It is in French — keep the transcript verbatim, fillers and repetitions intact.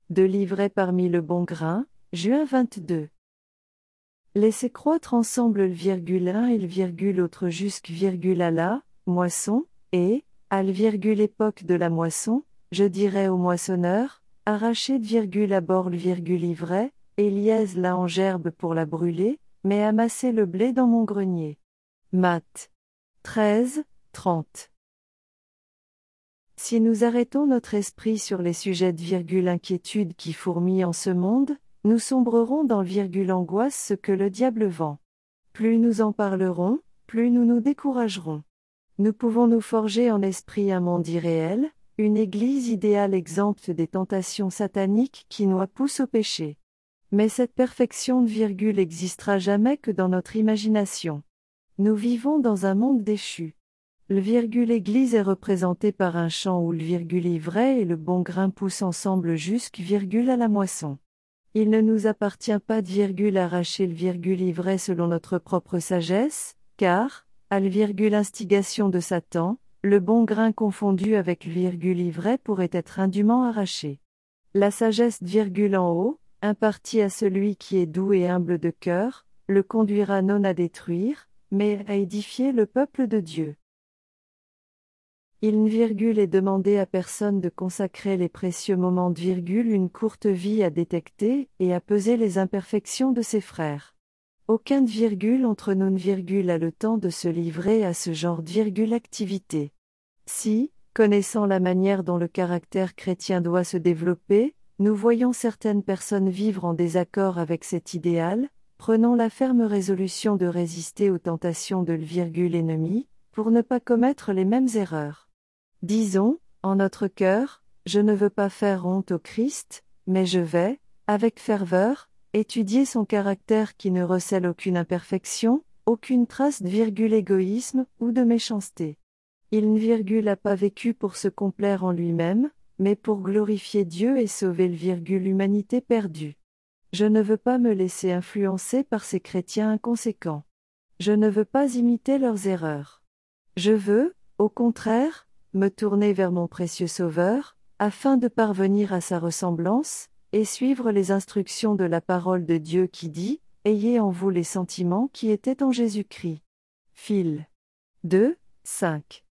de l'ivraie parmi le bon grain, juin vingt-deux. Laissez croître ensemble le virgule un et le virgule autre jusque virgule à la moisson, et, à le virgule époque de la moisson, je dirai au moissonneur, arrachez de virgule à bord le virgule ivraie, et liez la en gerbe pour la brûler, mais amassez le blé dans mon grenier. Matthieu treize, trente. Si nous arrêtons notre esprit sur les sujets de virgule inquiétude qui fourmillent en ce monde, nous sombrerons dans le virgule angoisse ce que le diable vend. Plus nous en parlerons, plus nous nous découragerons. Nous pouvons nous forger en esprit un monde irréel, une église idéale exempte des tentations sataniques qui nous poussent au péché. Mais cette perfection de virgule existera jamais que dans notre imagination. Nous vivons dans un monde déchu. Le virgule église est représenté par un champ où le virgule ivraie et le bon grain poussent ensemble jusque virgule à la moisson. Il ne nous appartient pas de virgule arracher le virgule ivraie selon notre propre sagesse, car, à le virgule instigation de Satan, le bon grain confondu avec le virgule ivraie pourrait être indûment arraché. La sagesse de virgule en haut, impartie à celui qui est doux et humble de cœur, le conduira non à détruire, mais à édifier le peuple de Dieu. Il ne virgule est demandé à personne de consacrer les précieux moments de virgule une courte vie à détecter et à peser les imperfections de ses frères. Aucun de virgule entre nous ne virgule a le temps de se livrer à ce genre de virgule activité. Si, connaissant la manière dont le caractère chrétien doit se développer, nous voyons certaines personnes vivre en désaccord avec cet idéal, prenons la ferme résolution de résister aux tentations de le virgule ennemi, pour ne pas commettre les mêmes erreurs. Disons, en notre cœur, je ne veux pas faire honte au Christ, mais je vais, avec ferveur, étudier son caractère qui ne recèle aucune imperfection, aucune trace de virgule égoïsme ou de méchanceté. Il ne virgule a pas vécu pour se complaire en lui-même, mais pour glorifier Dieu et sauver le virgule humanité perdue. Je ne veux pas me laisser influencer par ces chrétiens inconséquents. Je ne veux pas imiter leurs erreurs. Je veux, au contraire, me tourner vers mon précieux Sauveur, afin de parvenir à sa ressemblance, et suivre les instructions de la parole de Dieu qui dit, « Ayez en vous les sentiments qui étaient en Jésus-Christ. » Phil deux, cinq.